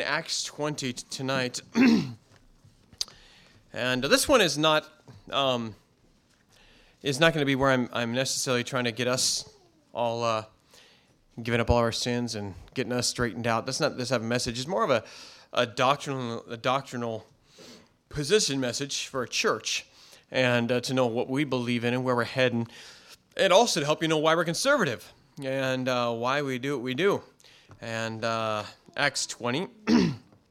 Acts 20 tonight. And this one is not going to be where I'm necessarily trying to get us all giving up all our sins and getting us straightened out. That's not this type of message. It's more of a doctrinal position message for a church, and to know what we believe in and where we're heading, and also to help you know why we're conservative and why we do what we do. And Acts 20. I'm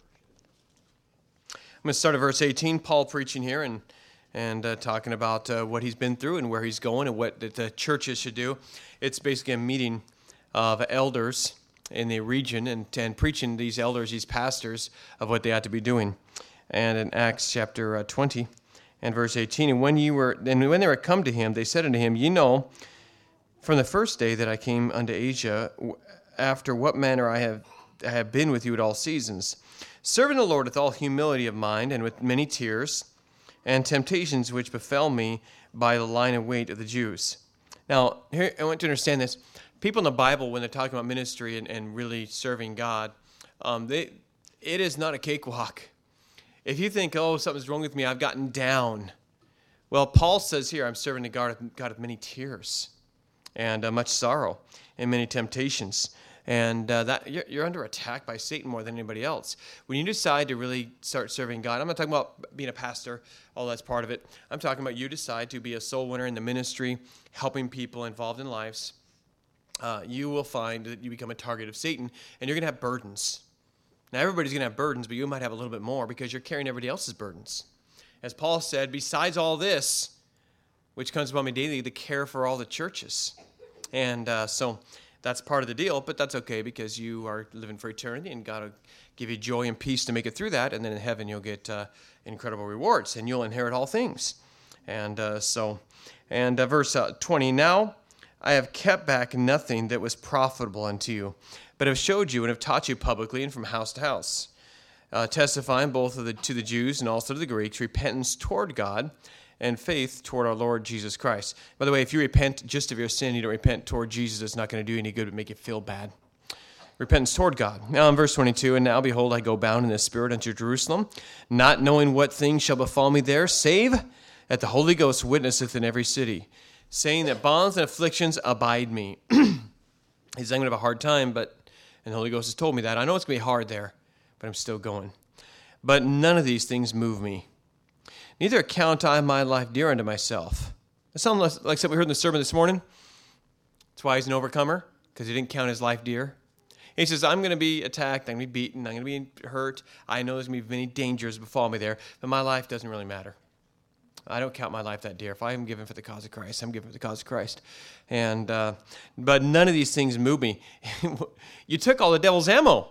going to start at verse 18. Paul preaching here and talking about what he's been through and where he's going and what the churches should do. It's basically a meeting of elders in the region and preaching these elders, these pastors, of what they ought to be doing. And in Acts chapter 20 and verse 18, and when they were come to him, they said unto him, Ye know, from the first day that I came unto Asia, after what manner I have been with you at all seasons, serving the Lord with all humility of mind and with many tears and temptations which befell me by the line and weight of the Jews. Now, here I want you to understand this. People in the Bible, when they're talking about ministry and really serving God, it is not a cakewalk. If you think, oh, something's wrong with me, I've gotten down. Well, Paul says here, I'm serving the God of many tears and much sorrow and many temptations. And that you're under attack by Satan more than anybody else. When you decide to really start serving God, I'm not talking about being a pastor, all that's part of it. I'm talking about you decide to be a soul winner in the ministry, helping people involved in lives. You will find that you become a target of Satan, and you're going to have burdens. Now, everybody's going to have burdens, but you might have a little bit more because you're carrying everybody else's burdens. As Paul said, besides all this, which comes upon me daily, the care for all the churches. And so that's part of the deal, but that's okay because you are living for eternity, and God will give you joy and peace to make it through that, and then in heaven you'll get incredible rewards, and you'll inherit all things. And verse 20, Now I have kept back nothing that was profitable unto you, but have showed you and have taught you publicly and from house to house, testifying both to the Jews and also to the Greeks, repentance toward God and faith toward our Lord Jesus Christ. By the way, if you repent just of your sin, you don't repent toward Jesus, it's not going to do you any good but make you feel bad. Repentance toward God. Now in verse 22, And now, behold, I go bound in the Spirit unto Jerusalem, not knowing what things shall befall me there, save that the Holy Ghost witnesseth in every city, saying that bonds and afflictions abide me. He says, I'm going to have a hard time, and the Holy Ghost has told me that. I know it's going to be hard there, but I'm still going. But none of these things move me. Neither account I my life dear unto myself. That sounds like something we heard in the sermon this morning. That's why he's an overcomer, because he didn't count his life dear. He says, I'm going to be attacked, I'm going to be beaten, I'm going to be hurt. I know there's going to be many dangers befall me there, but my life doesn't really matter. I don't count my life that dear. If I am given for the cause of Christ, I'm given for the cause of Christ. And but none of these things move me. You took all the devil's ammo.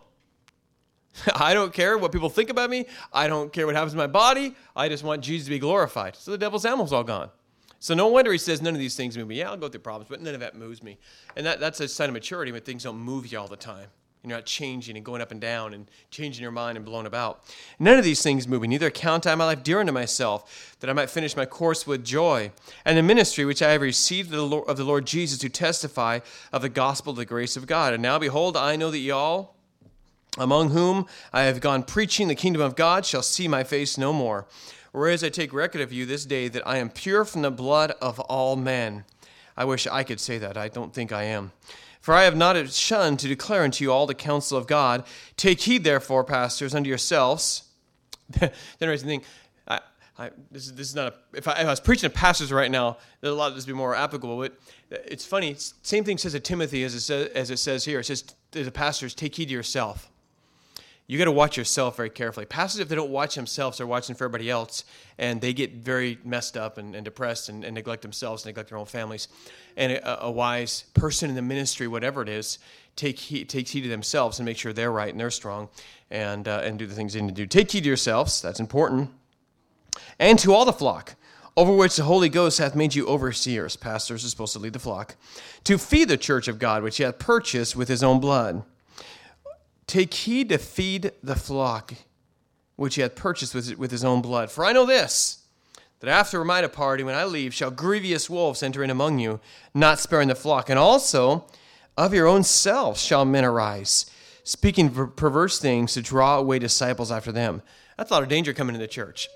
I don't care what people think about me. I don't care what happens to my body. I just want Jesus to be glorified. So the devil's ammo's all gone. So no wonder he says none of these things move me. Yeah, I'll go through problems, but none of that moves me. And that's a sign of maturity when things don't move you all the time. You're not changing and going up and down and changing your mind and blown about. None of these things move me. Neither count I my life dear unto myself, that I might finish my course with joy, and the ministry which I have received of the Lord Jesus to testify of the gospel of the grace of God. And now, behold, I know that ye all, among whom I have gone preaching the kingdom of God, shall see my face no more. Whereas I take record of you this day that I am pure from the blood of all men. I wish I could say that. I don't think I am. For I have not shunned to declare unto you all the counsel of God. Take heed, therefore, pastors, unto yourselves. Then there's the thing. This is not if I was preaching to pastors right now, a lot of this would be more applicable. But it's funny. Same thing says to Timothy as it says here. It says to the pastors, take heed to yourself. You got to watch yourself very carefully. Pastors, if they don't watch themselves, they're watching for everybody else, and they get very messed up and depressed and neglect themselves, neglect their own families. And a wise person in the ministry, whatever it is, takes heed to themselves and make sure they're right and they're strong and do the things they need to do. Take heed to yourselves, that's important. And to all the flock, over which the Holy Ghost hath made you overseers. Pastors are supposed to lead the flock. To feed the church of God, which he hath purchased with his own blood. Take heed to feed the flock, which he hath purchased with his own blood. For I know this, that after my departing, when I leave, shall grievous wolves enter in among you, not sparing the flock. And also of your own selves shall men arise, speaking perverse things to draw away disciples after them. That's a lot of danger coming into the church.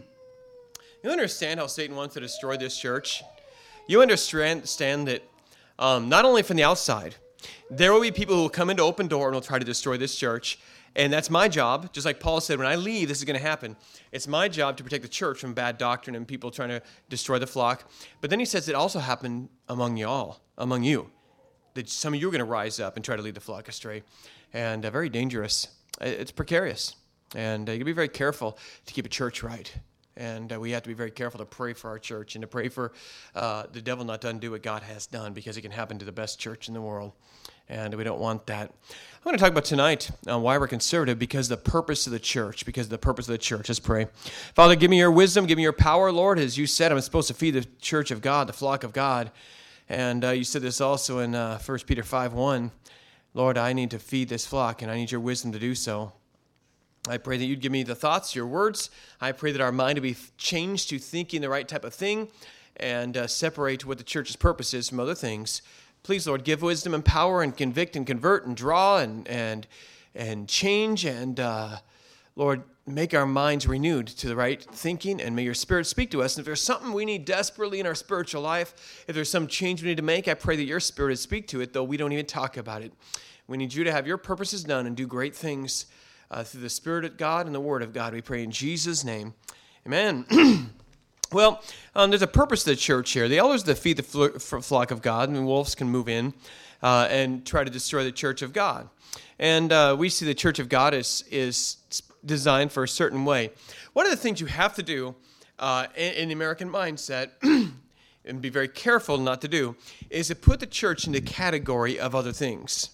You understand how Satan wants to destroy this church? You understand that not only from the outside, there will be people who will come into Open Door and will try to destroy this church. And that's my job. Just like Paul said, when I leave, this is going to happen. It's my job to protect the church from bad doctrine and people trying to destroy the flock. But then he says it also happened among you. That some of you are going to rise up and try to lead the flock astray. And very dangerous. It's precarious. And you got to be very careful to keep a church right. And we have to be very careful to pray for our church and to pray for the devil not to undo what God has done, because it can happen to the best church in the world. And we don't want that. I'm going to talk about tonight why we're conservative, because the purpose of the church. Let's pray. Father, give me your wisdom, give me your power, Lord. As you said, I'm supposed to feed the church of God, the flock of God. And you said this also in 1 Peter 5:1. Lord, I need to feed this flock, and I need your wisdom to do so. I pray that you'd give me the thoughts, your words. I pray that our mind would be changed to thinking the right type of thing and separate what the church's purpose is from other things. Please, Lord, give wisdom and power and convict and convert and draw and change. And, Lord, make our minds renewed to the right thinking, and may your Spirit speak to us. And if there's something we need desperately in our spiritual life, if there's some change we need to make, I pray that your Spirit would speak to it, though we don't even talk about it. We need you to have your purposes done and do great things through the Spirit of God and the Word of God. We pray in Jesus' name. Amen. Well, there's a purpose to the church here. The elders that feed the flock of God, and wolves can move in and try to destroy the church of God. And we see the church of God is designed for a certain way. One of the things you have to do in the American mindset, and be very careful not to do, is to put the church in the category of other things.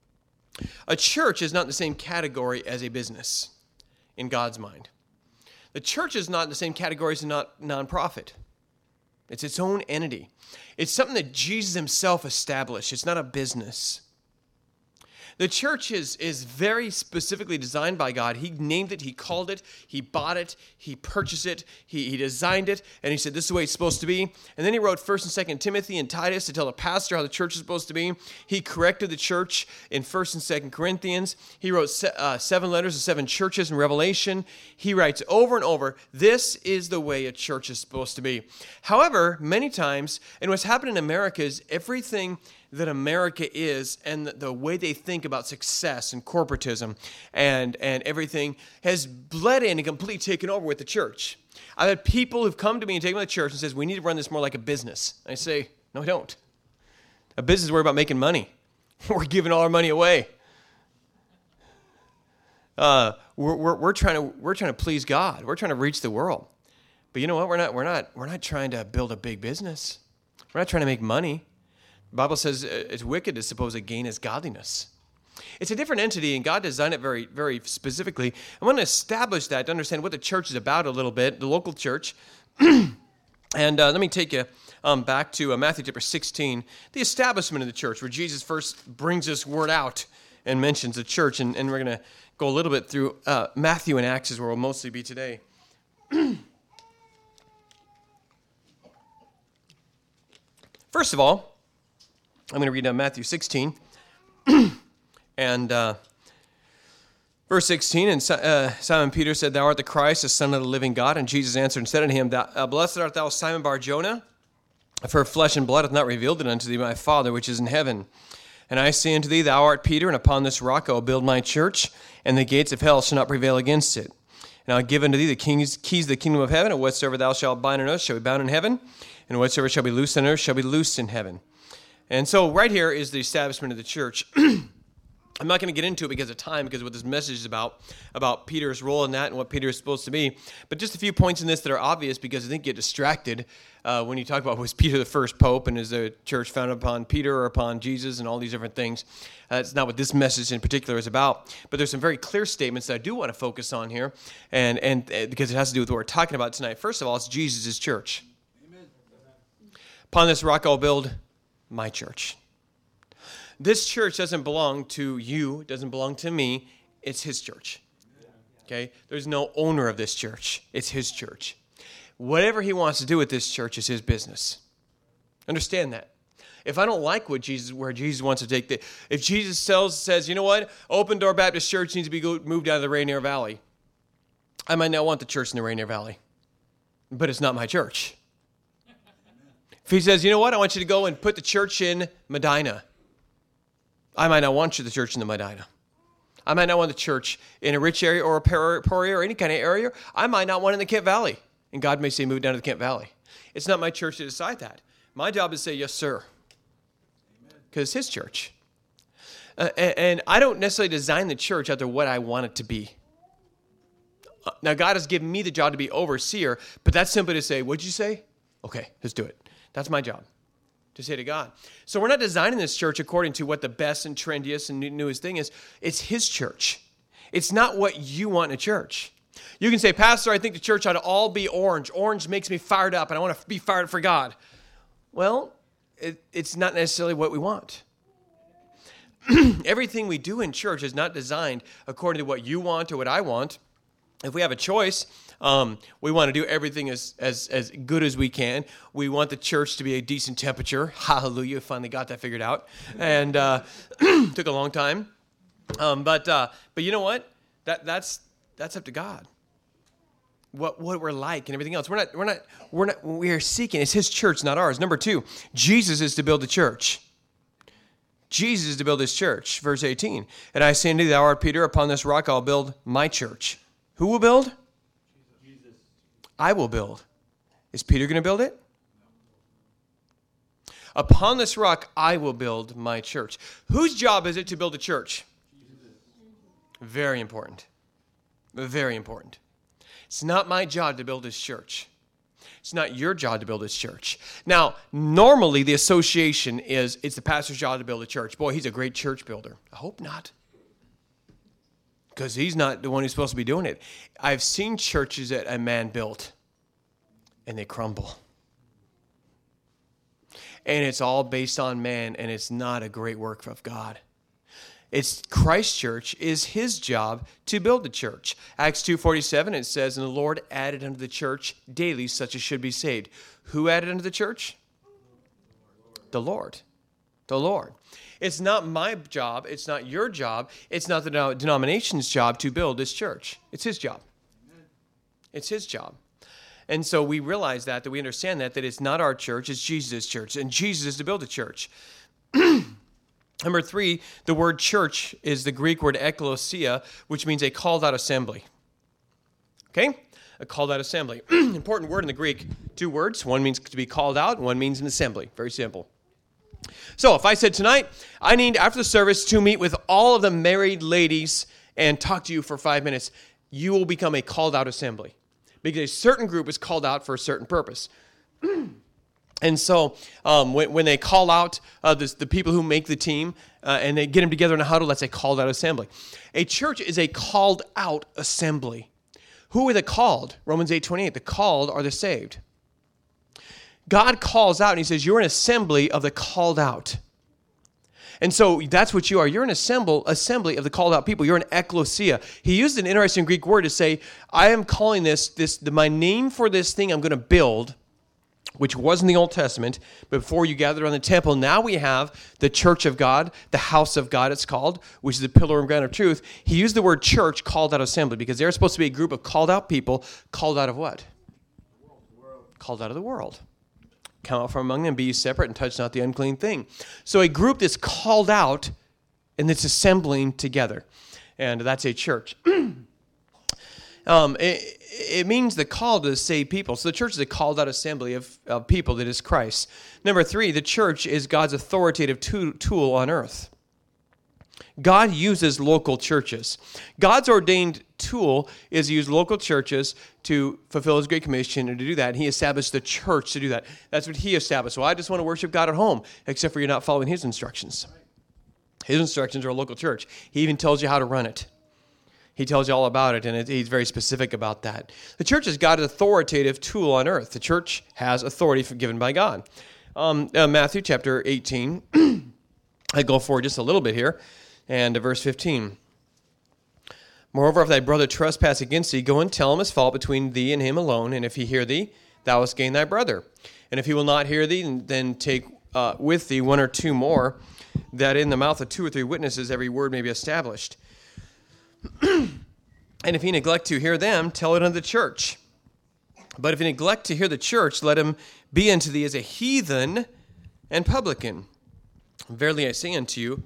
A church is not in the same category as a business in God's mind. The church is not in the same category as a nonprofit. It's its own entity. It's something that Jesus himself established. It's not a business. The church is very specifically designed by God. He named it, he called it, he bought it, he purchased it, he designed it, and he said this is the way it's supposed to be. And then he wrote 1st and 2nd Timothy and Titus to tell the pastor how the church is supposed to be. He corrected the church in 1st and 2nd Corinthians. He wrote 7 letters to 7 churches in Revelation. He writes over and over, this is the way a church is supposed to be. However, many times, and what's happened in America is everything that America is and the way they think about success and corporatism and everything has bled in and completely taken over with the church. I've had people who've come to me and taken me to the church and says, we need to run this more like a business. I say, no, I don't. A business is worried about making money. We're giving all our money away. We're trying to please God. We're trying to reach the world. But you know what? We're not trying to build a big business. We're not trying to make money. The Bible says it's wicked to suppose that gain is godliness. It's a different entity, and God designed it very, very specifically. I want to establish that to understand what the church is about a little bit, the local church. And let me take you back to Matthew chapter 16, the establishment of the church, where Jesus first brings this word out and mentions the church. And we're going to go a little bit through Matthew and Acts is where we'll mostly be today. First of all, I'm going to read Matthew 16, and verse 16, and Simon Peter said, Thou art the Christ, the Son of the living God. And Jesus answered and said unto him, Blessed art thou, Simon Bar-Jonah, for flesh and blood hath not revealed it unto thee, my Father which is in heaven. And I say unto thee, Thou art Peter, and upon this rock I will build my church, and the gates of hell shall not prevail against it. And I will give unto thee the keys of the kingdom of heaven, and whatsoever thou shalt bind on earth shall be bound in heaven, and whatsoever shall be loosed on earth shall be loosed in heaven. And so right here is the establishment of the church. I'm not going to get into it because of time, because of what this message is about Peter's role in that and what Peter is supposed to be. But just a few points in this that are obvious, because I think you get distracted when you talk about was Peter the first pope and is the church founded upon Peter or upon Jesus and all these different things. That's not what this message in particular is about. But there's some very clear statements that I do want to focus on here, and because it has to do with what we're talking about tonight. First of all, it's Jesus' church. Amen. Upon this rock I'll build my church. This church doesn't belong to you, it doesn't belong to me, it's his church. Okay? There's no owner of this church. It's his church. Whatever he wants to do with this church is his business. Understand that. If I don't like where Jesus wants to take if Jesus says, you know what, Open Door Baptist Church needs to be moved out of the Rainier Valley, I might not want the church in the Rainier Valley, but it's not my church. If he says, you know what, I want you to go and put the church in Medina, I might not want the church in the Medina. I might not want the church in a rich area or a poor area or any kind of area. I might not want it in the Kent Valley. And God may say, move down to the Kent Valley. It's not my church to decide that. My job is to say, yes, sir. Because it's his church. And I don't necessarily design the church after what I want it to be. Now, God has given me the job to be overseer, but that's simply to say, what'd you say? Okay, let's do it. That's my job, to say to God. So we're not designing this church according to what the best and trendiest and newest thing is. It's his church. It's not what you want in a church. You can say, Pastor, I think the church ought to all be orange. Orange makes me fired up, and I want to be fired up for God. Well, it's not necessarily what we want. Everything we do in church is not designed according to what you want or what I want. If we have a choice, we want to do everything as good as we can. We want the church to be a decent temperature. Hallelujah, finally got that figured out. And took a long time. But you know what? That's up to God. What we're like and everything else. We are seeking. It's his church, not ours. Number 2, Jesus is to build the church. Jesus is to build his church. Verse 18. And I say unto thee, thou art Peter, upon this rock I'll build my church. Who will build? Jesus. I will build. Is Peter going to build it? No. Upon this rock I will build my church. Whose job is it to build a church? Jesus. Very important. Very important. It's not my job to build his church. It's not your job to build his church. Now, normally the association is it's the pastor's job to build a church. Boy, he's a great church builder. I hope not. Because he's not the one who's supposed to be doing it. I've seen churches that a man built, and they crumble. And it's all based on man, and it's not a great work of God. It's Christ's church is his job to build the church. Acts 2:47, it says, and the Lord added unto the church daily such as should be saved. Who added unto the church? The Lord. The Lord. It's not my job. It's not your job. It's not the denomination's job to build this church. It's his job. It's his job. And so we realize that we understand that it's not our church, it's Jesus' church. And Jesus is to build a church. Number 3, the word church is the Greek word ekklesia, which means a called out assembly. Okay? A called out assembly. Important word in the Greek. 2 words. One means to be called out, and one means an assembly. Very simple. So if I said tonight, I need after the service to meet with all of the married ladies and talk to you for 5 minutes, you will become a called out assembly. Because a certain group is called out for a certain purpose. And so when they call out the people who make the team and they get them together in a huddle, that's a called out assembly. A church is a called out assembly. Who are the called? Romans 8:28. The called are the saved. God calls out and he says, you're an assembly of the called out. And so that's what you are. You're an assembly of the called out people. You're an ekklesia. He used an interesting Greek word to say, I am calling my name for this thing I'm going to build, which was in the Old Testament, but before you gathered around the temple, now we have the church of God, the house of God it's called, which is the pillar and ground of truth. He used the word church, called out assembly, because they're supposed to be a group of called out people, called out of what? The world. Called out of the world. Come out from among them, be ye separate, and touch not the unclean thing. So a group that's called out, and that's assembling together. And that's a church. It means the call to save people. So the church is a called out assembly of people that is Christ. Number 3, the church is God's authoritative tool on earth. God uses local churches. God's ordained tool is to use local churches to fulfill his great commission and to do that. And he established the church to do that. That's what he established. Well, I just want to worship God at home, except for you're not following his instructions. His instructions are a local church. He even tells you how to run it. He tells you all about it, and he's very specific about that. The church has God's authoritative tool on earth. The church has authority given by God. Matthew chapter 18. I go forward just a little bit here. And verse 15. Moreover, if thy brother trespass against thee, go and tell him his fault between thee and him alone. And if he hear thee, thou hast gained thy brother. And if he will not hear thee, then take with thee one or two more, that in the mouth of 2 or 3 witnesses every word may be established. And if he neglect to hear them, tell it unto the church. But if he neglect to hear the church, let him be unto thee as a heathen and publican. Verily I say unto you,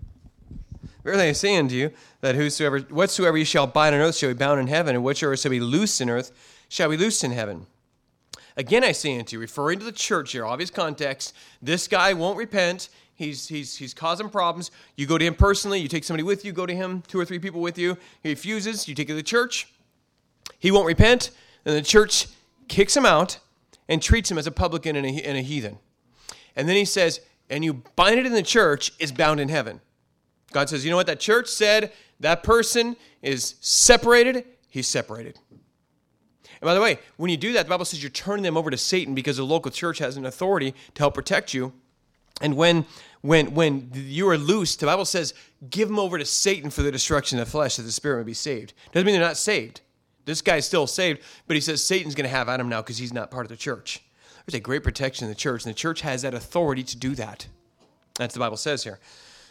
that whatsoever ye shall bind on earth shall be bound in heaven, and whatsoever shall be loosed in earth shall be loosed in heaven. Again I say unto you, referring to the church here, obvious context, this guy won't repent. He's causing problems. You go to him personally. You take somebody with you. Go to him, 2 or 3 people with you. He refuses. You take it to the church. He won't repent. And the church kicks him out and treats him as a publican and a heathen. And then he says, and you bind it in the church, is bound in heaven. God says, you know what? That church said that person is separated. He's separated. And by the way, when you do that, the Bible says you're turning them over to Satan because the local church has an authority to help protect you. And when you are loosed, the Bible says, give them over to Satan for the destruction of the flesh, that the spirit may be saved. Doesn't mean they're not saved. This guy's still saved, but he says Satan's going to have at him now because he's not part of the church. There's a great protection in the church, and the church has that authority to do that. That's what the Bible says here.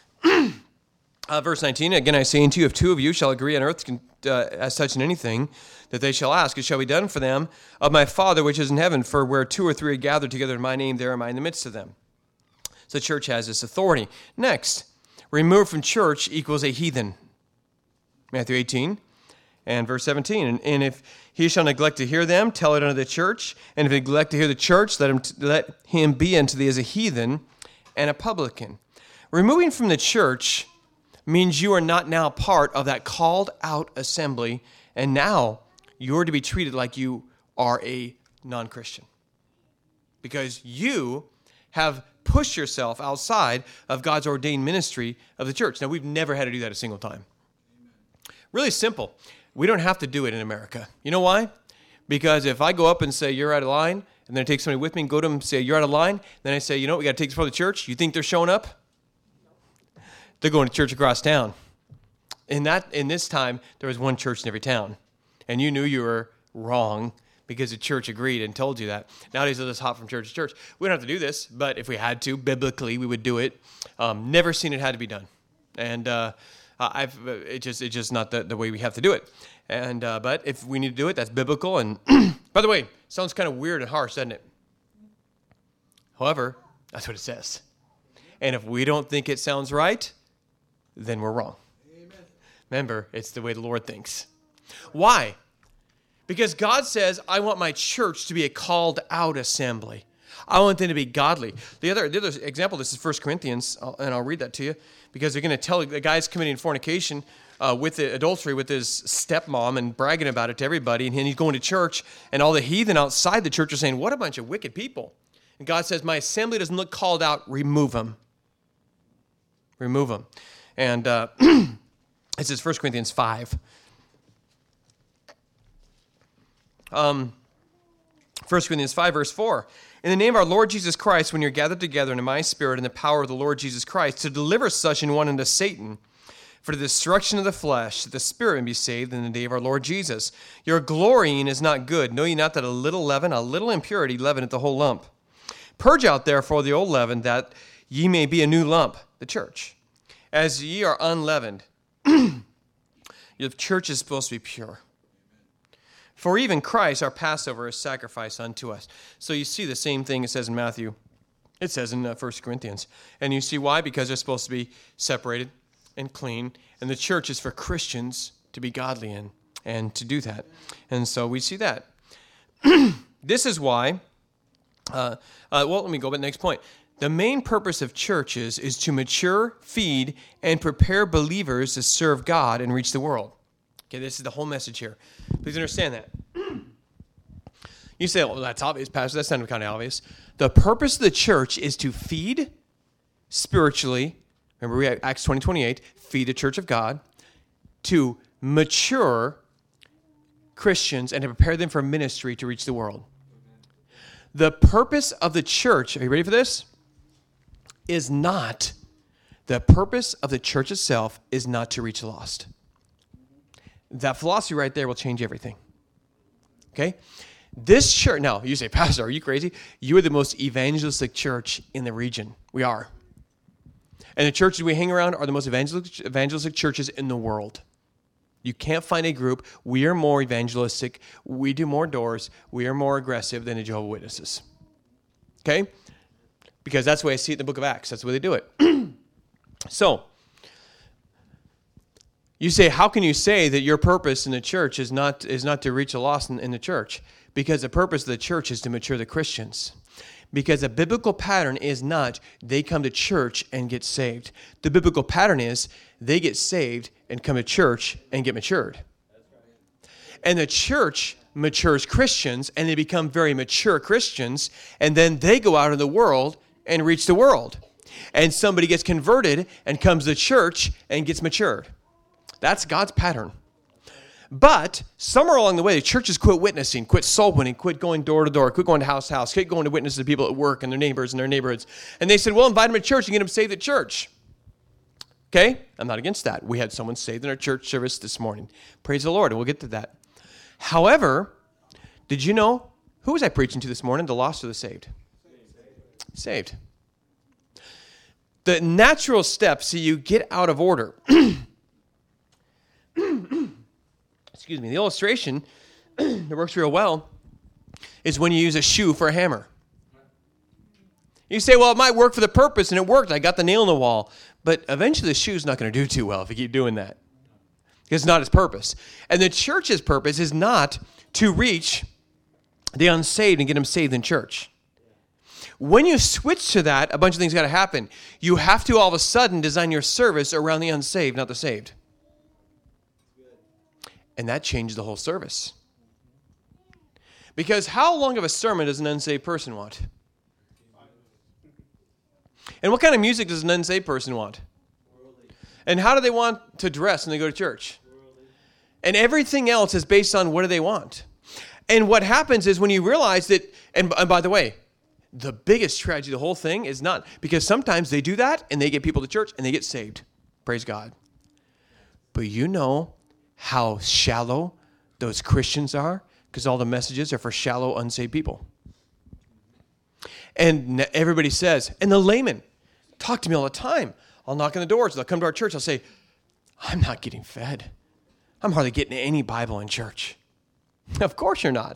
Verse 19, again I say unto you, if 2 of you shall agree on earth as touching anything that they shall ask, it shall be done for them of my Father which is in heaven. For where 2 or 3 are gathered together in my name, there am I in the midst of them. So the church has this authority. Next, removed from church equals a heathen. Matthew 18 and verse 17. And if he shall neglect to hear them, tell it unto the church. And if he neglect to hear the church, let him be unto thee as a heathen and a publican. Removing from the church means you are not now part of that called out assembly, and now you're to be treated like you are a non-Christian. Because you have pushed yourself outside of God's ordained ministry of the church. Now, we've never had to do that a single time. Really simple. We don't have to do it in America. You know why? Because if I go up and say, you're out of line, and then I take somebody with me and go to them and say, you're out of line, then I say, you know what, we got to take this before the church. You think they're showing up? They're going to church across town. In this time, there was one church in every town. And you knew you were wrong because the church agreed and told you that. Nowadays, they'll just hop from church to church. We don't have to do this, but if we had to, biblically, we would do it. Never seen it had to be done. And it's just not the way we have to do it. And but if we need to do it, that's biblical. And by the way, sounds kind of weird and harsh, doesn't it? However, that's what it says. And if we don't think it sounds right, then we're wrong. Amen. Remember, it's the way the Lord thinks. Why? Because God says, I want my church to be a called out assembly. I want them to be godly. The other example, this is 1 Corinthians, and I'll read that to you, because they're going to tell the guy's committing fornication with the adultery with his stepmom and bragging about it to everybody, and he's going to church, and all the heathen outside the church are saying, what a bunch of wicked people. And God says, my assembly doesn't look called out, remove them. Remove them. And this is 1 Corinthians 5. 1 Corinthians 5, verse 4. In the name of our Lord Jesus Christ, when you're gathered together in my spirit in the power of the Lord Jesus Christ, to deliver such an one unto Satan for the destruction of the flesh, that the spirit may be saved in the day of our Lord Jesus. Your glorying is not good. Know ye not that a little leaven, a little impurity, leaveneth the whole lump? Purge out therefore the old leaven, that ye may be a new lump, the church. As ye are unleavened, your church is supposed to be pure. For even Christ, our Passover, is sacrificed unto us. So you see the same thing it says in Matthew. It says in 1 Corinthians. And you see why? Because they're supposed to be separated and clean. And the church is for Christians to be godly in and to do that. And so we see that. This is why, let me go to the next point. The main purpose of churches is to mature, feed, and prepare believers to serve God and reach the world. Okay, this is the whole message here. Please understand that. You say, well, that's obvious, Pastor. That's not kind of obvious. The purpose of the church is to feed spiritually. Remember, we have Acts 20:28, feed the church of God, to mature Christians and to prepare them for ministry to reach the world. The purpose of the church, are you ready for this? The purpose of the church itself is not to reach the lost. That philosophy right there will change everything. Okay? This church, now you say, Pastor, are you crazy? You are the most evangelistic church in the region. We are. And the churches we hang around are the most evangelistic churches in the world. You can't find a group. We are more evangelistic. We do more doors. We are more aggressive than the Jehovah's Witnesses. Okay? Because that's the way I see it in the book of Acts. That's the way they do it. So, you say, how can you say that your purpose in the church is not to reach the lost in the church? Because the purpose of the church is to mature the Christians. Because a biblical pattern is not they come to church and get saved. The biblical pattern is they get saved and come to church and get matured. And the church matures Christians and they become very mature Christians, and then they go out in the world and reach the world. And somebody gets converted and comes to church and gets matured. That's God's pattern. But somewhere along the way, the churches quit witnessing, quit soul winning, quit going door to door, quit going to house to house, quit going to witness to people at work and their neighbors and their neighborhoods. And they said, well, invite them to church and get them saved at church. Okay? I'm not against that. We had someone saved in our church service this morning. Praise the Lord, and we'll get to that. However, did you know, who was I preaching to this morning, the lost or the saved? Saved. The natural steps, see, you get out of order. Excuse me, the illustration that works real well is when you use a shoe for a hammer. You say, well, it might work for the purpose, and it worked. I got the nail in the wall. But eventually the shoe's not going to do too well if you keep doing that. It's not its purpose. And the church's purpose is not to reach the unsaved and get them saved in church. When you switch to that, a bunch of things got to happen. You have to all of a sudden design your service around the unsaved, not the saved. And that changed the whole service. Because how long of a sermon does an unsaved person want? And what kind of music does an unsaved person want? And how do they want to dress when they go to church? And everything else is based on what do they want. And what happens is when you realize that, and by the way, the biggest tragedy of the whole thing is not, because sometimes they do that and they get people to church and they get saved. Praise God. But you know how shallow those Christians are, because all the messages are for shallow, unsaved people. And everybody says, and the laymen talk to me all the time. I'll knock on the doors. They'll come to our church. I'll say, I'm not getting fed. I'm hardly getting any Bible in church. Of course you're not.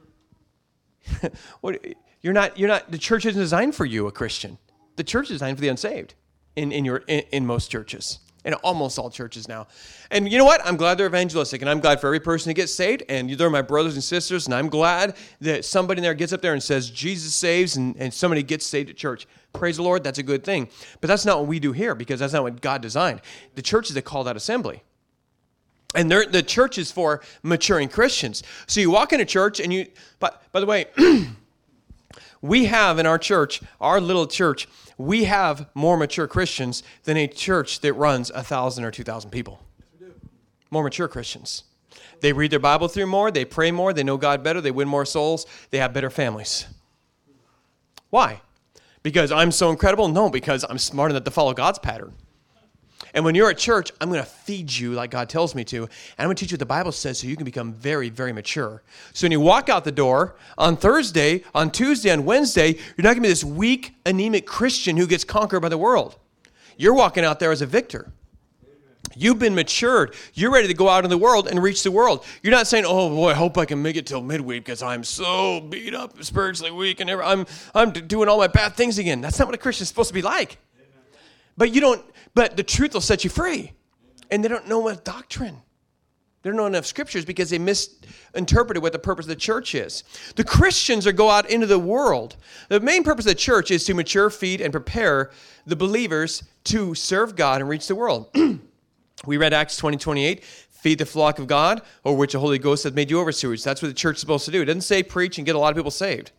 You're not. The church isn't designed for you, a Christian. The church is designed for the unsaved in most churches. In almost all churches now. And you know what? I'm glad they're evangelistic, and I'm glad for every person to get saved, and they're my brothers and sisters, and I'm glad that somebody there gets up there and says, Jesus saves, and somebody gets saved at church. Praise the Lord, that's a good thing. But that's not what we do here, because that's not what God designed. The church is a called out assembly. And the church is for maturing Christians. So you walk into church, and you, by the way, we have in our church, our little church, we have more mature Christians than a church that runs 1,000 or 2,000 people. More mature Christians. They read their Bible through more. They pray more. They know God better. They win more souls. They have better families. Why? Because I'm so incredible? No, because I'm smart enough to follow God's pattern. And when you're at church, I'm going to feed you like God tells me to. And I'm going to teach you what the Bible says so you can become very, very mature. So when you walk out the door on Thursday, on Tuesday, on Wednesday, you're not going to be this weak, anemic Christian who gets conquered by the world. You're walking out there as a victor. You've been matured. You're ready to go out in the world and reach the world. You're not saying, oh boy, I hope I can make it till midweek because I'm so beat up, spiritually weak, and I'm doing all my bad things again. That's not what a Christian's supposed to be like. But the truth will set you free. And they don't know what doctrine. They don't know enough scriptures because they misinterpreted what the purpose of the church is. The Christians are go out into the world. The main purpose of the church is to mature, feed, and prepare the believers to serve God and reach the world. We read Acts 20:28, feed the flock of God, over which the Holy Ghost hath made you overseers. That's what the church is supposed to do. It doesn't say preach and get a lot of people saved.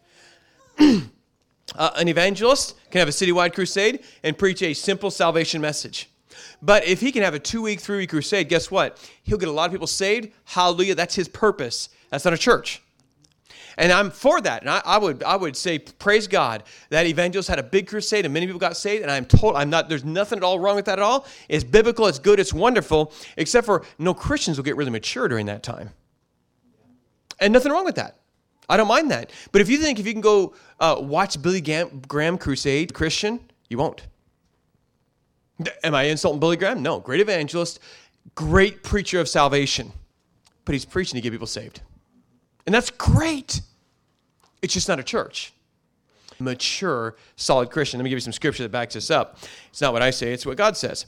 An evangelist can have a citywide crusade and preach a simple salvation message. But if he can have a 2-week, 3-week crusade, guess what? He'll get a lot of people saved. Hallelujah. That's his purpose. That's not a church. And I'm for that. And I would say, praise God, that evangelist had a big crusade and many people got saved. And there's nothing at all wrong with that at all. It's biblical. It's good. It's wonderful. Except for no Christians will get really mature during that time. And nothing wrong with that. I don't mind that. But if you think if you can go watch Billy Graham crusade, Christian, you won't. Am I insulting Billy Graham? No. Great evangelist, great preacher of salvation. But he's preaching to get people saved. And that's great. It's just not a church. Mature, solid Christian. Let me give you some scripture that backs this up. It's not what I say, it's what God says.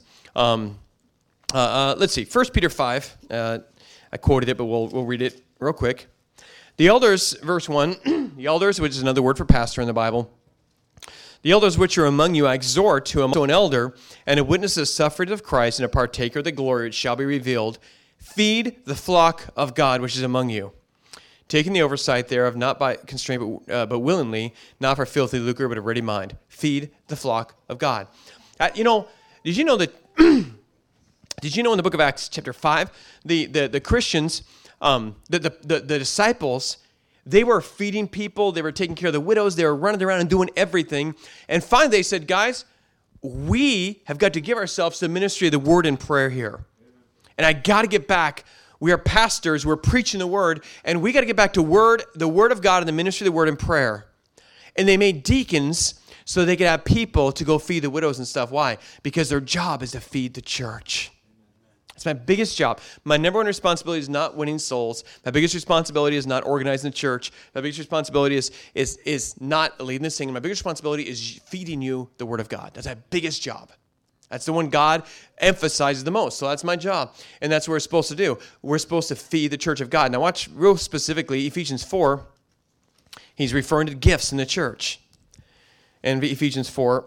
Let's see, 1 Peter 5. I quoted it, but we'll read it real quick. The elders, verse 1, the elders, which is another word for pastor in the Bible, the elders which are among you, I exhort to an elder and a witness of the sufferings of Christ and a partaker of the glory which shall be revealed. Feed the flock of God which is among you, taking the oversight thereof, not by constraint, but willingly, not for filthy lucre, but a ready mind. Feed the flock of God. Did you know that? Did you know in the book of Acts, chapter 5, the Christians, the disciples, they were feeding people, they were taking care of the widows, they were running around and doing everything. And finally they said, guys, we have got to give ourselves to the ministry of the word and prayer here. And I got to get back. We are pastors, we're preaching the word, and we got to get back to the word of God and the ministry of the word and prayer. And they made deacons so they could have people to go feed the widows and stuff. Why? Because their job is to feed the church. It's my biggest job. My number one responsibility is not winning souls. My biggest responsibility is not organizing the church. My biggest responsibility is not leading the singing. My biggest responsibility is feeding you the word of God. That's my biggest job. That's the one God emphasizes the most. So that's my job. And that's what we're supposed to do. We're supposed to feed the church of God. Now watch real specifically, Ephesians 4. He's referring to gifts in the church. And Ephesians 4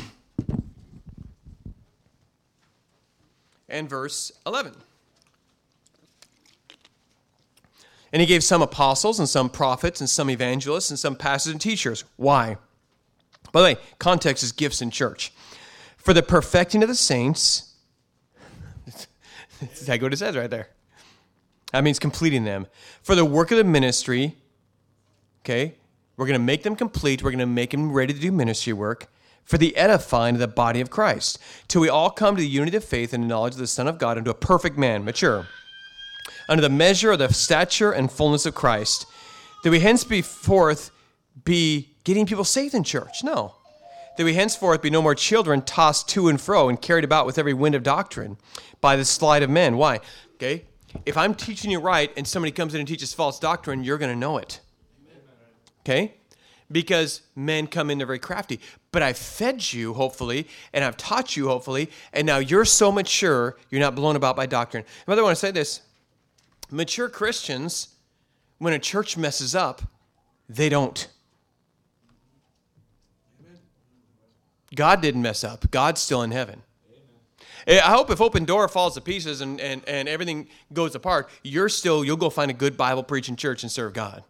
and verse 11. And he gave some apostles and some prophets and some evangelists and some pastors and teachers. Why? By the way, context is gifts in church. For the perfecting of the saints. That's exactly what it says right there. That means completing them. For the work of the ministry. Okay. We're going to make them complete. We're going to make them ready to do ministry work. For the edifying of the body of Christ, till we all come to the unity of faith and the knowledge of the Son of God, unto a perfect man, mature, under the measure of the stature and fullness of Christ, that we henceforth be getting people saved in church. No. That we henceforth be no more children tossed to and fro and carried about with every wind of doctrine by the sleight of men. Why? Okay. If I'm teaching you right and somebody comes in and teaches false doctrine, you're going to know it. Okay? Because men come in, they're very crafty. But I've fed you, hopefully, and I've taught you, hopefully, and now you're so mature, you're not blown about by doctrine. Mother, I want to say this. Mature Christians, when a church messes up, they don't. God didn't mess up. God's still in heaven. I hope if Open Door falls to pieces and everything goes apart, you'll go find a good Bible preaching church and serve God.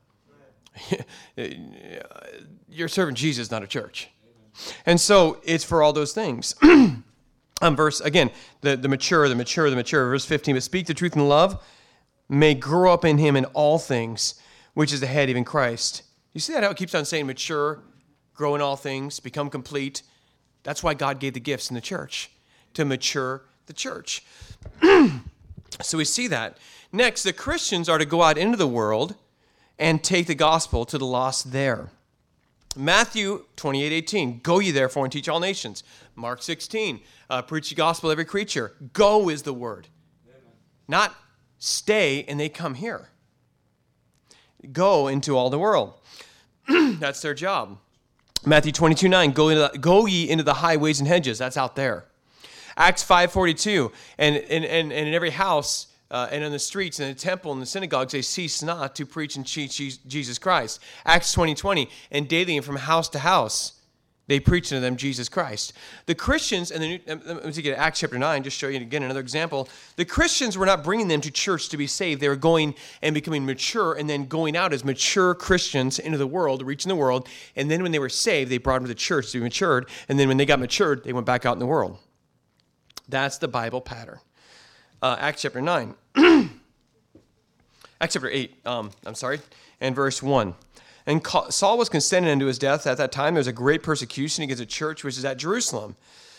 You're serving Jesus, not a church. And so it's for all those things. Verse, again, the mature. Verse 15, but speak the truth in love, may grow up in him in all things, which is the head, even Christ. You see that how it keeps on saying mature, grow in all things, become complete. That's why God gave the gifts in the church, to mature the church. So we see that. Next, the Christians are to go out into the world and take the gospel to the lost there. Matthew 28:18, go ye therefore and teach all nations. Mark 16, preach the gospel to every creature. Go is the word. Amen. Not stay and they come here. Go into all the world. That's their job. Matthew 22:9, go ye into the highways and hedges. That's out there. Acts 5:42, and in every house and in the streets and the temple and the synagogues, they cease not to preach and teach Jesus Christ. Acts 20:20, and daily and from house to house, they preach unto them Jesus Christ. The Christians, and let me take it to Acts chapter 9, just show you again another example. The Christians were not bringing them to church to be saved. They were going and becoming mature and then going out as mature Christians into the world, reaching the world. And then when they were saved, they brought them to the church to be matured. And then when they got matured, they went back out in the world. That's the Bible pattern. Acts chapter 9. Acts chapter 8, and verse 1. And Saul was consented unto his death. At that time, there was a great persecution against the church, which is at Jerusalem.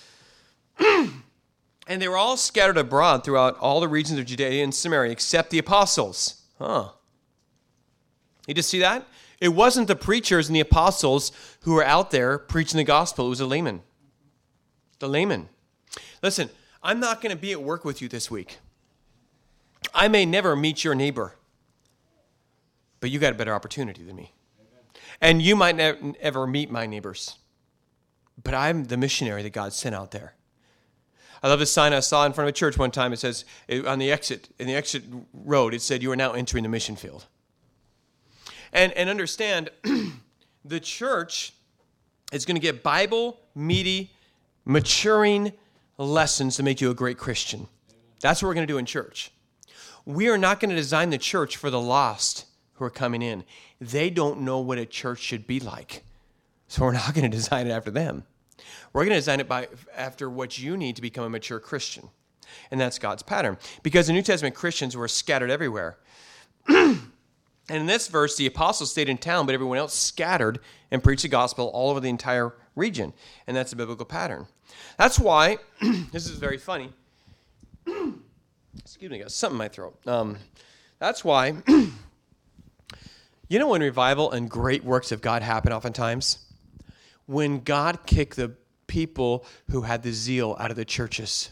And they were all scattered abroad throughout all the regions of Judea and Samaria, except the apostles. You just see that? It wasn't the preachers and the apostles who were out there preaching the gospel. It was the layman. The layman. Listen, I'm not going to be at work with you this week. I may never meet your neighbor, but you got a better opportunity than me. And you might never ever meet my neighbors, but I'm the missionary that God sent out there. I love this sign I saw in front of a church one time. It says, on the exit road, it said, "You are now entering the mission field." And understand, the church is going to get Bible, meaty, maturing lessons to make you a great Christian. That's what we're going to do in church. We are not going to design the church for the lost who are coming in. They don't know what a church should be like. So we're not going to design it after them. We're going to design it after what you need to become a mature Christian. And that's God's pattern. Because the New Testament Christians were scattered everywhere. And in this verse, the apostles stayed in town, but everyone else scattered and preached the gospel all over the entire region. And that's a biblical pattern. That's why, this is very funny. Excuse me, I got something in my throat. That's why, you know when revival and great works of God happen oftentimes? When God kicked the people who had the zeal out of the churches.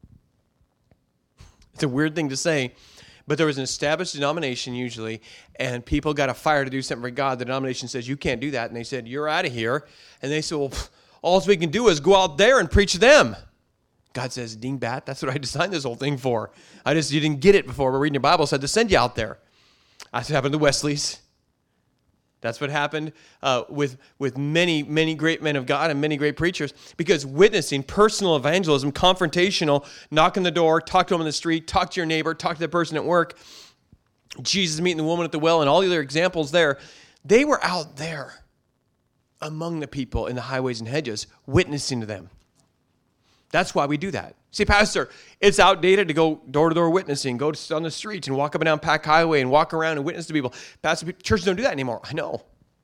It's a weird thing to say, but there was an established denomination usually, and people got a fire to do something for God. The denomination says, "You can't do that." And they said, "You're out of here." And they said, "Well, all we can do is go out there and preach to them." God says, "Dingbat, that's what I designed this whole thing for. You didn't get it before. We're reading your Bible, so I had to send you out there." That's what happened to Wesley's. That's what happened with many, many great men of God and many great preachers, because witnessing, personal evangelism, confrontational, knock on the door, talk to them on the street, talk to your neighbor, talk to the person at work, Jesus meeting the woman at the well, and all the other examples there, they were out there among the people in the highways and hedges, witnessing to them. That's why we do that. See, Pastor, it's outdated to go door-to-door witnessing, go on the streets and walk up and down Pack Highway and walk around and witness to people. Pastor, churches don't do that anymore. I know.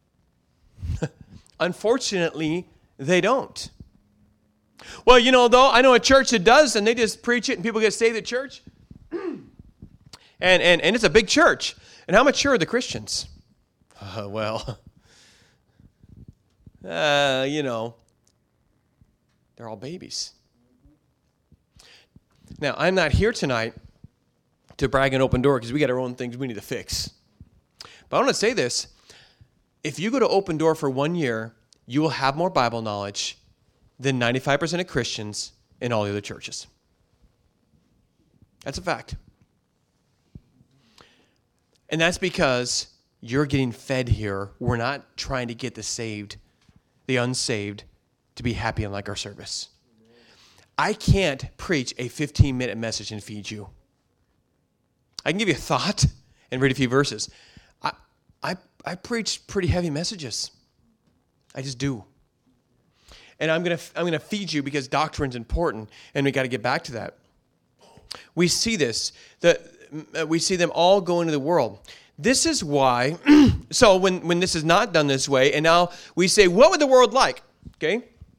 Unfortunately, they don't. Well, though, I know a church that does, and they just preach it and people get saved at church. And it's a big church. And how mature are the Christians? They're all babies. Now, I'm not here tonight to brag an open door because we got our own things we need to fix. But I want to say this. If you go to Open Door for 1 year, you will have more Bible knowledge than 95% of Christians in all the other churches. That's a fact. And that's because you're getting fed here. We're not trying to get the saved, the unsaved, to be happy and like our service. I can't preach a 15-minute message and feed you. I can give you a thought and read a few verses. I preach pretty heavy messages. I just do. And I'm gonna feed you because doctrine's important, and we got to get back to that. We see this. We see them all go into the world. This is why. So when this is not done this way, and now we say, what would the world like? Okay.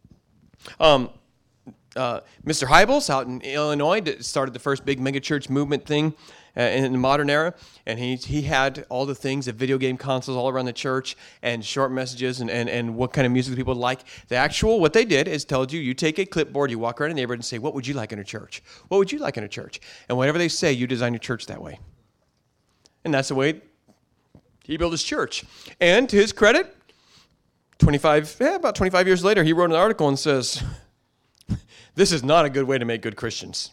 Mr. Hybels out in Illinois started the first big megachurch movement thing in the modern era, and he had all the things, the video game consoles all around the church, and short messages, and what kind of music people like. What they did is told you take a clipboard, you walk around the neighborhood and say, what would you like in a church? What would you like in a church? And whatever they say, you design your church that way. And that's the way he built his church. And to his credit, about 25 years later, he wrote an article and says, this is not a good way to make good Christians.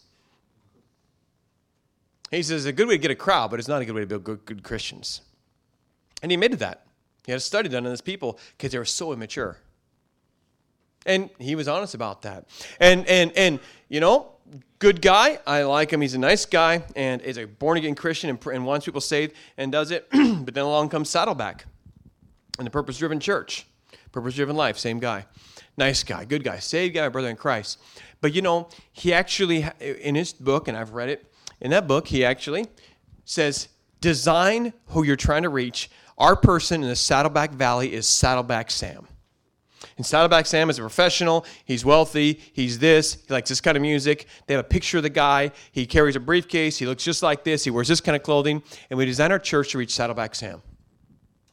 He says, it's a good way to get a crowd, but it's not a good way to build good Christians. And he admitted that. He had a study done on his people because they were so immature. And he was honest about that. And good guy. I like him. He's a nice guy and is a born-again Christian and wants people saved and does it. But then along comes Saddleback and the Purpose-Driven Church. Purpose-Driven Life, same guy. Nice guy, good guy, saved guy, brother in Christ. But he actually, in his book, and I've read it, in that book, he actually says, design who you're trying to reach. Our person in the Saddleback Valley is Saddleback Sam. And Saddleback Sam is a professional. He's wealthy. He's this. He likes this kind of music. They have a picture of the guy. He carries a briefcase. He looks just like this. He wears this kind of clothing. And we design our church to reach Saddleback Sam.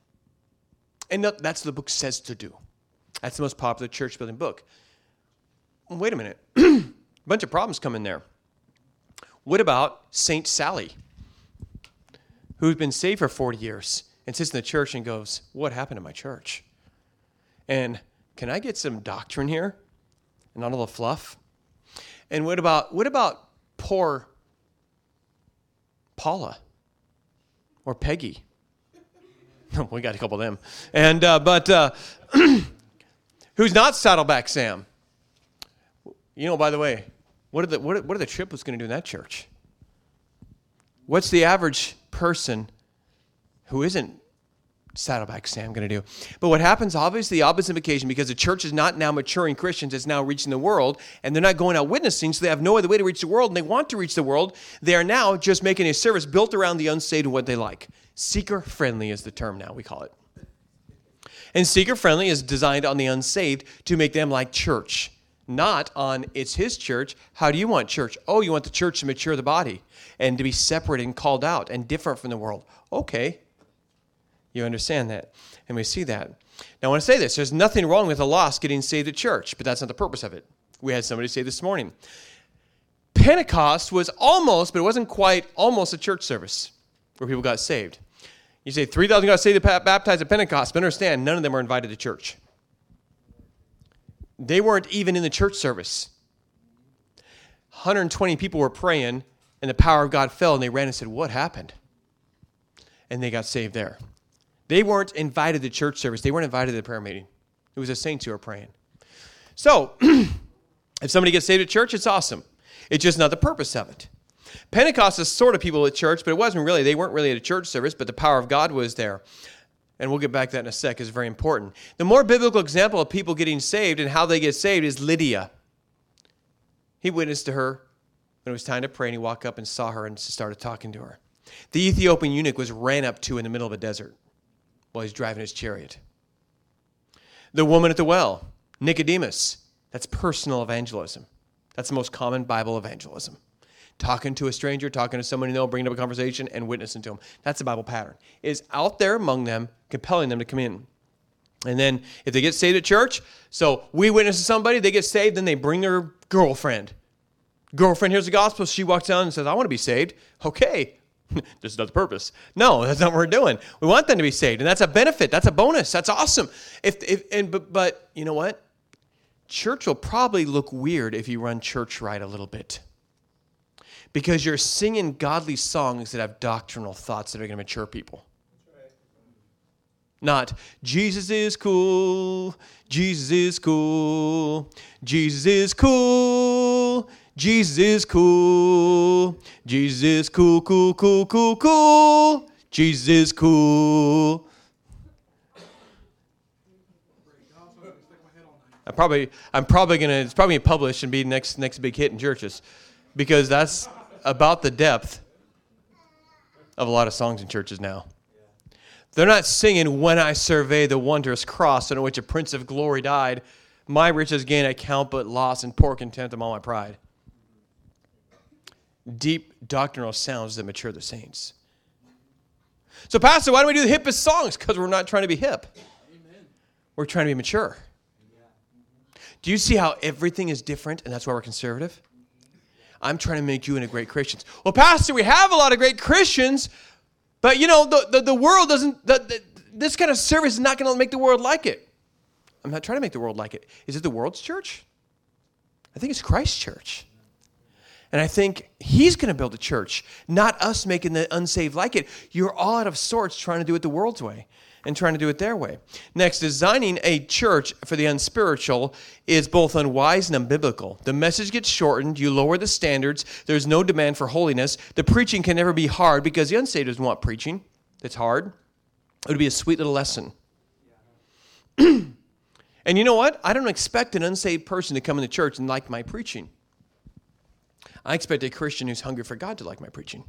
And that's what the book says to do. That's the most popular church building book. Wait a minute. A bunch of problems come in there. What about Saint Sally, who's been saved for 40 years and sits in the church and goes, what happened to my church? And can I get some doctrine here and not all the fluff? And what about poor Paula or Peggy? We got a couple of them. And but who's not Saddleback Sam? You know, by the way, what are the triplets going to do in that church? What's the average person who isn't Saddleback Sam going to do? But what happens, obviously, the opposite occasion, because the church is not now maturing Christians, it's now reaching the world, and they're not going out witnessing, so they have no other way to reach the world, and they want to reach the world. They are now just making a service built around the unsaved and what they like. Seeker-friendly is the term now, we call it. And seeker-friendly is designed on the unsaved to make them like church, not on it's his church. How do you want church? Oh, you want the church to mature the body and to be separated and called out and different from the world. Okay. You understand that. And we see that. Now, I want to say this. There's nothing wrong with a lost getting saved at church, but that's not the purpose of it. We had somebody say this morning, Pentecost was almost, but it wasn't quite, almost a church service where people got saved. You say 3,000 got saved, baptized at Pentecost, but understand, none of them were invited to church. They weren't even in the church service. 120 people were praying, and the power of God fell, and they ran and said, what happened? And they got saved there. They weren't invited to church service. They weren't invited to the prayer meeting. It was the saints who were praying. So, if somebody gets saved at church, it's awesome. It's just not the purpose of it. Pentecost is sort of people at church, but it wasn't really. They weren't really at a church service, but the power of God was there. And we'll get back to that in a sec. It's very important. The more biblical example of people getting saved and how they get saved is Lydia. He witnessed to her when it was time to pray, and he walked up and saw her and started talking to her. The Ethiopian eunuch was ran up to in the middle of a desert while he's driving his chariot. The woman at the well, Nicodemus, that's personal evangelism. That's the most common Bible evangelism. Talking to a stranger, talking to someone you know, bringing up a conversation, and witnessing to them. That's the Bible pattern. It's out there among them, compelling them to come in. And then if they get saved at church, so we witness to somebody, they get saved, then they bring their girlfriend. Girlfriend hears the gospel, she walks down and says, I want to be saved. Okay. This is not the purpose. No, that's not what we're doing. We want them to be saved, and that's a benefit. That's a bonus. That's awesome. But you know what? Church will probably look weird if you run church right a little bit, because you're singing godly songs that have doctrinal thoughts that are going to mature people. Not, Jesus is cool, Jesus is cool, Jesus is cool, Jesus is cool, Jesus is cool, cool, cool, cool, cool, Jesus is cool. I'm probably gonna, it's probably gonna publish and be next big hit in churches, because that's about the depth of a lot of songs in churches now. They're not singing, when I survey the wondrous cross on which a Prince of Glory died, my riches gain I count but loss, and poor contempt of all my pride. Deep doctrinal sounds that mature the saints. So, Pastor, why do we do the hippest songs? Because we're not trying to be hip. Amen. We're trying to be mature. Do you see how everything is different, and that's why we're conservative? I'm trying to make you into great Christians. Well, Pastor, we have a lot of great Christians, but, you know, the world doesn't, this kind of service is not going to make the world like it. I'm not trying to make the world like it. Is it the world's church? I think it's Christ's church. And I think he's going to build a church, not us making the unsaved like it. You're all out of sorts trying to do it the world's way and trying to do it their way. Next, designing a church for the unspiritual is both unwise and unbiblical. The message gets shortened. You lower the standards. There's no demand for holiness. The preaching can never be hard because the unsaved doesn't want preaching. It's hard. It would be a sweet little lesson. And you know what? I don't expect an unsaved person to come in the church and like my preaching. I expect a Christian who's hungry for God to like my preaching.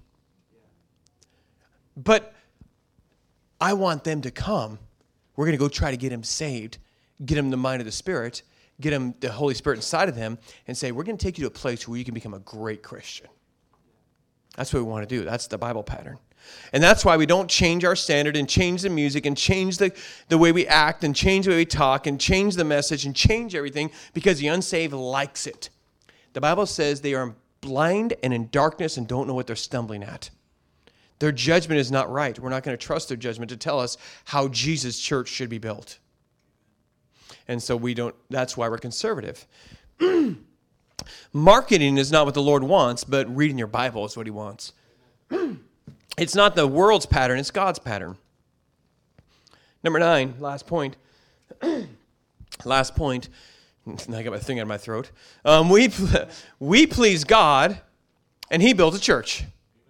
But I want them to come. We're going to go try to get him saved, get him the mind of the Spirit, get him the Holy Spirit inside of him, and say, we're going to take you to a place where you can become a great Christian. That's what we want to do. That's the Bible pattern. And that's why we don't change our standard and change the music and change the way we act and change the way we talk and change the message and change everything, because the unsaved likes it. The Bible says they are blind and in darkness and don't know what they're stumbling at. Their judgment is not right. We're not going to trust their judgment to tell us how Jesus' church should be built. And so that's why we're conservative. Marketing is not what the Lord wants, but reading your Bible is what he wants. It's not the world's pattern, it's God's pattern. Number 9, last point. Last point. I got my thing out of my throat. We please God, and he built a church.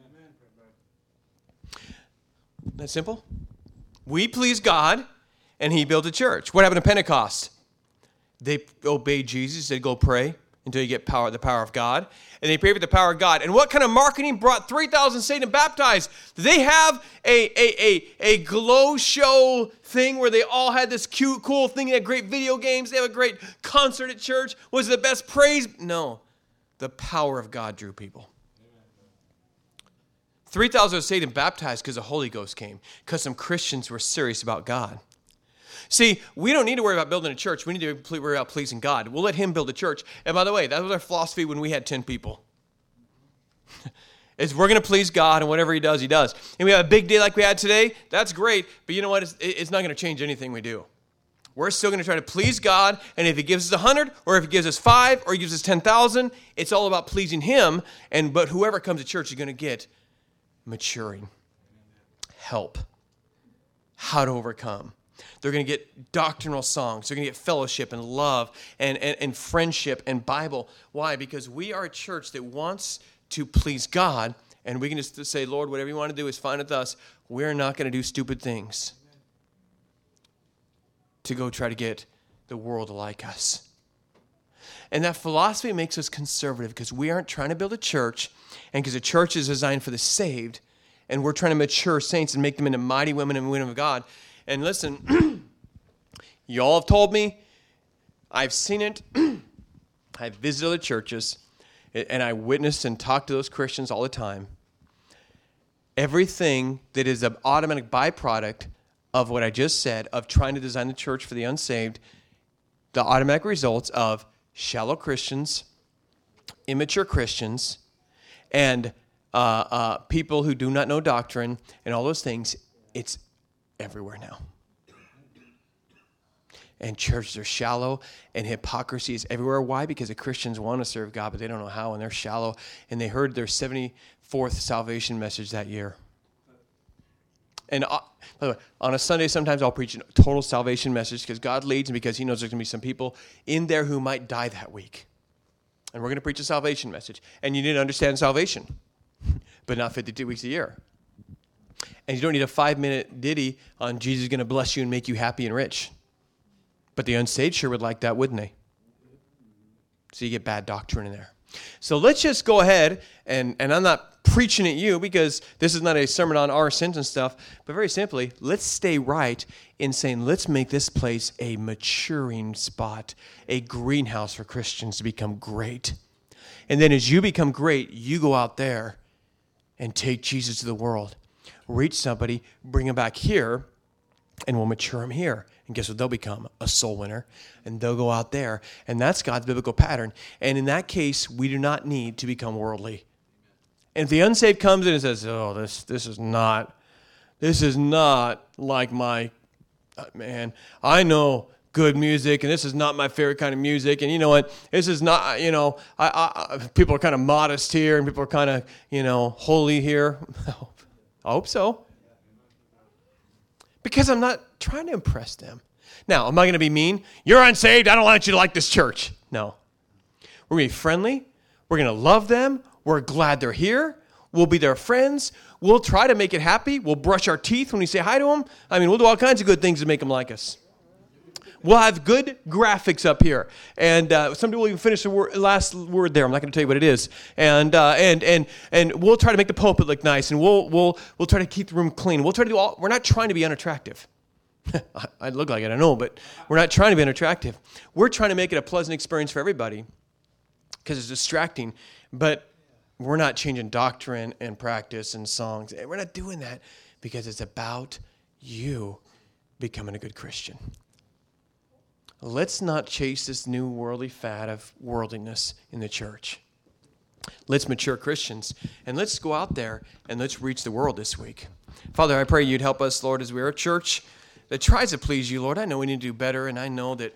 That simple? We please God, and he built a church. What happened to Pentecost? They obeyed Jesus. They go pray until you get the power of God. And they prayed with the power of God. And what kind of marketing brought 3,000 saved and baptized? Did they have a glow show thing where they all had this cute, cool thing? They had great video games. They have a great concert at church. Was it the best praise? No. The power of God drew people. 3,000 were saved and baptized because the Holy Ghost came. Because some Christians were serious about God. See, we don't need to worry about building a church. We need to worry about pleasing God. We'll let him build a church. And by the way, that was our philosophy when we had 10 people. Is we're going to please God, and whatever he does, he does. And we have a big day like we had today. That's great. But you know what? It's not going to change anything we do. We're still going to try to please God. And if he gives us 100, or if he gives us 5, or he gives us 10,000, it's all about pleasing him. But whoever comes to church is going to get maturing, help, how to overcome. They're going to get doctrinal songs. They're going to get fellowship and love and friendship and Bible. Why? Because we are a church that wants to please God, and we can just say, Lord, whatever you want to do is fine with us. We're not going to do stupid things to go try to get the world to like us. And that philosophy makes us conservative because we aren't trying to build a church, and because a church is designed for the saved, and we're trying to mature saints and make them into mighty women and men of God. And listen, you all have told me, I've seen it, I've visited other churches, and I witnessed and talked to those Christians all the time. Everything that is an automatic byproduct of what I just said, of trying to design the church for the unsaved, the automatic results of shallow Christians, immature Christians, and people who do not know doctrine, and all those things, it's everywhere now. And churches are shallow, and hypocrisy is everywhere. Why? Because the Christians want to serve God, but they don't know how, and they're shallow. And they heard their 74th salvation message that year. And by the way, on a Sunday, sometimes I'll preach a total salvation message because God leads, and because he knows there's going to be some people in there who might die that week. And we're going to preach a salvation message. And you need to understand salvation, but not 52 weeks a year. And you don't need a 5-minute ditty on Jesus is going to bless you and make you happy and rich. But the unsaved sure would like that, wouldn't they? So you get bad doctrine in there. So let's just go ahead, and I'm not preaching at you because this is not a sermon on our sins and stuff, but very simply, let's stay right in saying, let's make this place a maturing spot, a greenhouse for Christians to become great. And then as you become great, you go out there and take Jesus to the world. Reach somebody, bring them back here, and we'll mature them here. And guess what? They'll become a soul winner, and they'll go out there. And that's God's biblical pattern. And in that case, we do not need to become worldly. And if the unsaved comes in and says, oh, this is not like my, man, I know good music, and this is not my favorite kind of music, and you know what, this is not, people are kind of modest here, and people are kind of, holy here. I hope so. Because I'm not trying to impress them. Now, am I going to be mean? You're unsaved. I don't want you to like this church. No. We're going to be friendly. We're going to love them. We're glad they're here. We'll be their friends. We'll try to make it happy. We'll brush our teeth when we say hi to them. We'll do all kinds of good things to make them like us. We'll have good graphics up here. And somebody will even finish the last word there. I'm not going to tell you what it is. And we'll try to make the pulpit look nice. And we'll try to keep the room clean. We'll try to do all. We're not trying to be unattractive. I look like it, I know, but we're not trying to be unattractive. We're trying to make it a pleasant experience for everybody because it's distracting. But we're not changing doctrine and practice and songs. We're not doing that because it's about you becoming a good Christian. Let's not chase this new worldly fad of worldliness in the church. Let's mature Christians, and let's go out there and let's reach the world this week. Father, I pray you'd help us, Lord, as we are a church that tries to please you, Lord. I know we need to do better, and I know that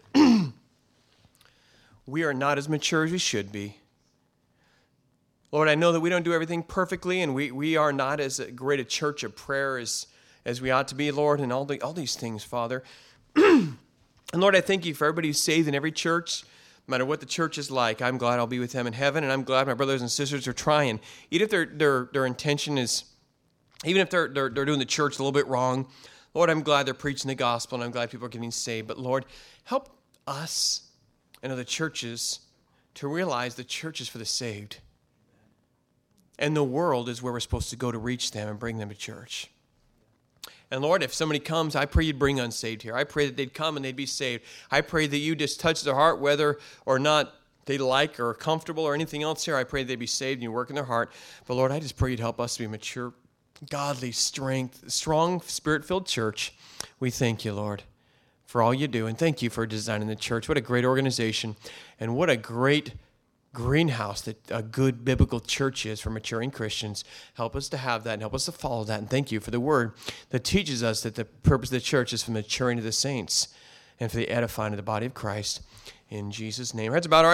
we are not as mature as we should be. Lord, I know that we don't do everything perfectly, and we are not as great a church of prayer as we ought to be, Lord, and all these things, Father. And Lord, I thank you for everybody who's saved in every church. No matter what the church is like, I'm glad I'll be with them in heaven, and I'm glad my brothers and sisters are trying. Even if their intention is, even if they're doing the church a little bit wrong, Lord, I'm glad they're preaching the gospel, and I'm glad people are getting saved. But Lord, help us and other churches to realize the church is for the saved. And the world is where we're supposed to go to reach them and bring them to church. And Lord, if somebody comes, I pray you'd bring unsaved here. I pray that they'd come and they'd be saved. I pray that you just touch their heart, whether or not they like or are comfortable or anything else here. I pray they'd be saved and you work in their heart. But Lord, I just pray you'd help us to be mature, godly, strong, spirit-filled church. We thank you, Lord, for all you do. And thank you for designing the church. What a great organization. And what a great greenhouse that a good biblical church is for maturing Christians. Help us to have that and help us to follow that. And thank you for the word that teaches us that the purpose of the church is for the maturing of the saints and for the edifying of the body of Christ. In Jesus' name. That's about our